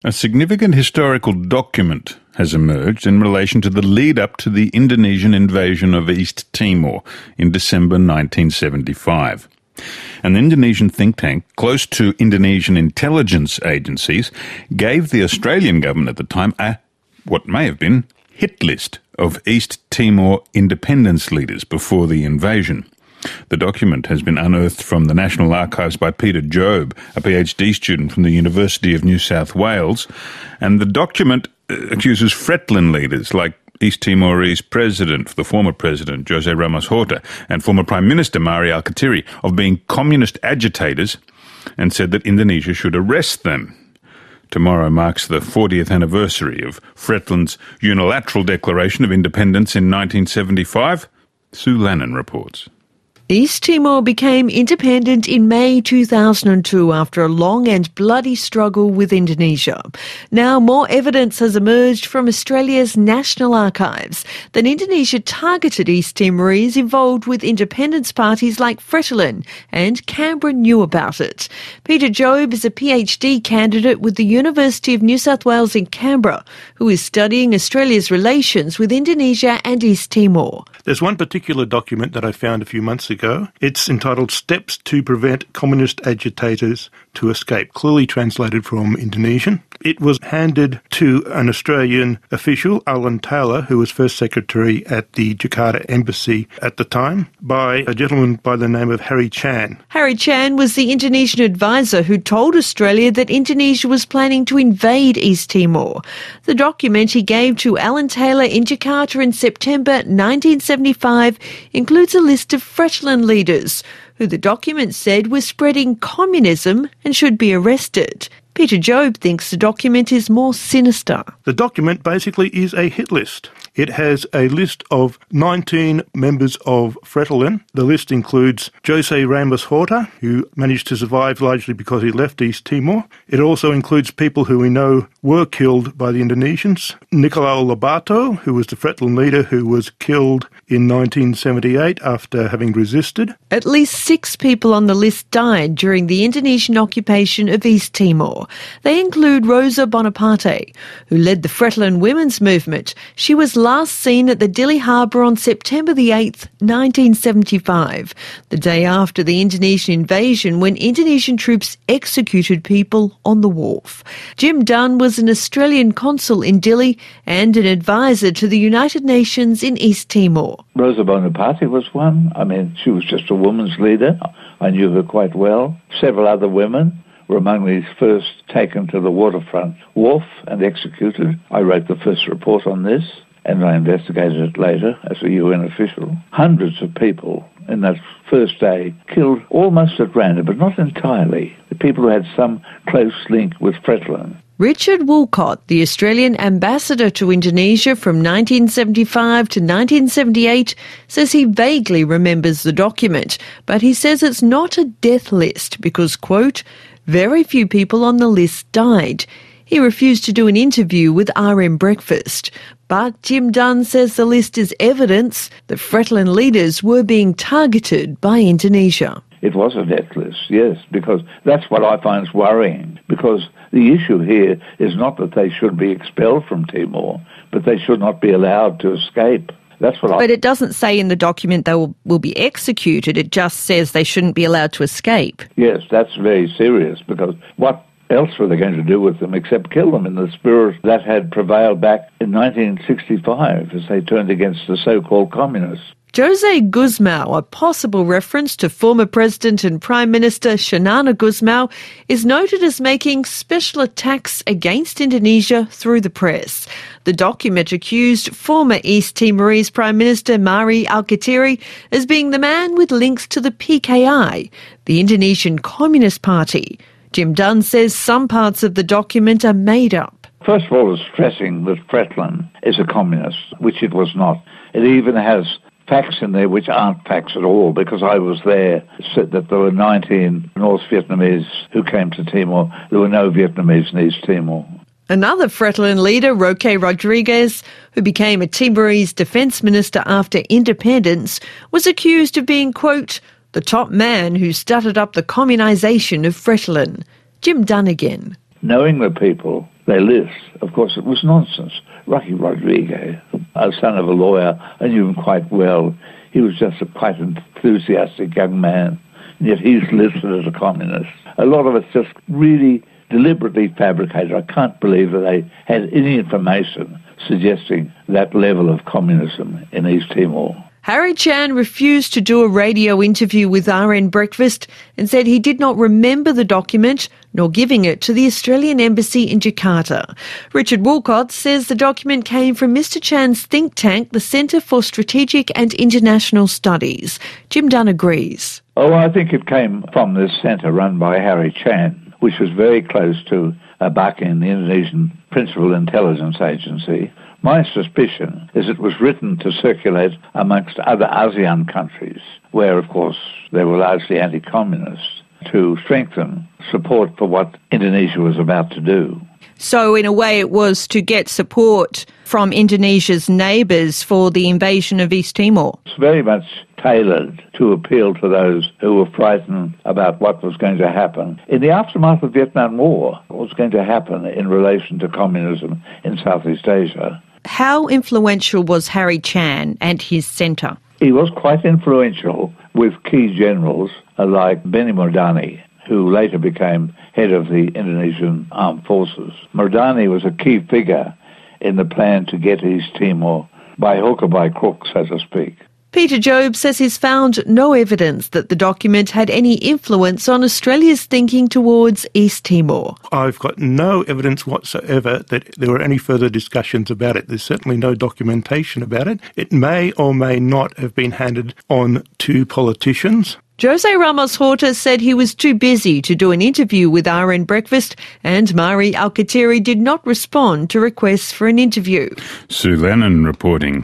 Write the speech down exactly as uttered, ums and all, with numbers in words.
A significant historical document has emerged in relation to the lead-up to the Indonesian invasion of East Timor in December nineteen seventy-five. An Indonesian think tank close to Indonesian intelligence agencies gave the Australian government at the time a, what may have been, hit list of East Timor independence leaders before the invasion. The document has been unearthed from the National Archives by Peter Jobe, a PhD student from the University of New South Wales, and the document accuses Fretilin leaders like East Timorese President, the former President, Jose Ramos Horta, and former Prime Minister, Mari Alkatiri, of being communist agitators, and said that Indonesia should arrest them. Tomorrow marks the fortieth anniversary of Fretilin's unilateral declaration of independence in nineteen seventy-five. Sue Lannon reports. East Timor became independent in May two thousand two after a long and bloody struggle with Indonesia. Now more evidence has emerged from Australia's National Archives that Indonesia targeted East Timorese involved with independence parties like Fretilin, and Canberra knew about it. Peter Jobe is a PhD candidate with the University of New South Wales in Canberra, who is studying Australia's relations with Indonesia and East Timor. There's one particular document that I found a few months ago. It's entitled Steps to Prevent Communist Agitators to Escape, clearly translated from Indonesian. It was handed to an Australian official, Alan Taylor, who was First Secretary at the Jakarta Embassy at the time, by a gentleman by the name of Harry Chan. Harry Chan was the Indonesian advisor who told Australia that Indonesia was planning to invade East Timor. The document he gave to Alan Taylor in Jakarta in September nineteen seventy-five includes a list of Fretilin leaders, who the document said were spreading communism and should be arrested. Peter Jobe thinks the document is more sinister. The document basically is a hit list. It has a list of nineteen members of Fretilin. The list includes Jose Ramos Horta, who managed to survive largely because he left East Timor. It also includes people who we know were killed by the Indonesians. Nicolau Lobato, who was the Fretilin leader who was killed in nineteen seventy-eight after having resisted. At least six people on the list died during the Indonesian occupation of East Timor. They include Rosa Bonaparte, who led the Fretilin women's movement. She was last seen at the Dili harbour on September the eighth, nineteen seventy-five, the day after the Indonesian invasion, when Indonesian troops executed people on the wharf. Jim Dunn was an Australian consul in Dili and an advisor to the United Nations in East Timor. Rosa Bonaparte was one. I mean, she was just a woman's leader. I knew her quite well. Several other women were among these first taken to the waterfront wharf and executed. I wrote the first report on this, and I investigated it later as a U N official. Hundreds of people in that first day killed almost at random, but not entirely. The people who had some close link with Fretilin. Richard Woolcott, the Australian ambassador to Indonesia from nineteen seventy-five to nineteen seventy-eight, says he vaguely remembers the document, but he says it's not a death list because, quote, very few people on the list died. He refused to do an interview with R M Breakfast. But Jim Dunn says the list is evidence that Fretilin leaders were being targeted by Indonesia. It was a death list, yes, because that's what I find worrying, because the issue here is not that they should be expelled from Timor, but they should not be allowed to escape. That's what I... But it doesn't say in the document they will, will be executed, it just says they shouldn't be allowed to escape. Yes, that's very serious, because what else were they going to do with them except kill them in the spirit that had prevailed back in nineteen sixty-five as they turned against the so-called communists? Jose Guzmão, a possible reference to former President and Prime Minister Xanana Gusmão, is noted as making special attacks against Indonesia through the press. The document accused former East Timorese Prime Minister Mari Alkatiri as being the man with links to the P K I, the Indonesian Communist Party. Jim Dunn says some parts of the document are made up. First of all, it's stressing that Fretilin is a communist, which it was not. It even has facts in there which aren't facts at all, because I was there, said that there were nineteen North Vietnamese who came to Timor. There were no Vietnamese in East Timor. Another Fretilin leader, Roque Rodriguez, who became a Timorese defence minister after independence, was accused of being, quote, the top man who started up the communisation of Fretilin. Jim Dunn again. Knowing the people they list, of course, it was nonsense. Rocky Rodriguez, a son of a lawyer, I knew him quite well. He was just a quite enthusiastic young man, and yet he's listed as a communist. A lot of it's just really deliberately fabricated. I can't believe that they had any information suggesting that level of communism in East Timor. Harry Chan refused to do a radio interview with R N Breakfast and said he did not remember the document nor giving it to the Australian Embassy in Jakarta. Richard Woolcott says the document came from Mister Chan's think tank, the Centre for Strategic and International Studies. Jim Dunn agrees. Oh, I think it came from this centre run by Harry Chan, which was very close to Abacan, the Indonesian Principal Intelligence Agency. My suspicion is it was written to circulate amongst other ASEAN countries, where, of course, they were largely anti-communist, to strengthen support for what Indonesia was about to do. So, in a way, it was to get support from Indonesia's neighbours for the invasion of East Timor. It's very much tailored to appeal to those who were frightened about what was going to happen. In the aftermath of the Vietnam War, what was going to happen in relation to communism in Southeast Asia. How influential was Harry Chan and his centre? He was quite influential with key generals like Benny Mardani, who later became head of the Indonesian Armed Forces. Mardani was a key figure in the plan to get East Timor by hook or by crook, so to speak. Peter Job says he's found no evidence that the document had any influence on Australia's thinking towards East Timor. I've got no evidence whatsoever that there were any further discussions about it. There's certainly no documentation about it. It may or may not have been handed on to politicians. Jose Ramos Horta said he was too busy to do an interview with R N Breakfast, and Mari Alkatiri did not respond to requests for an interview. Sue Lennon reporting.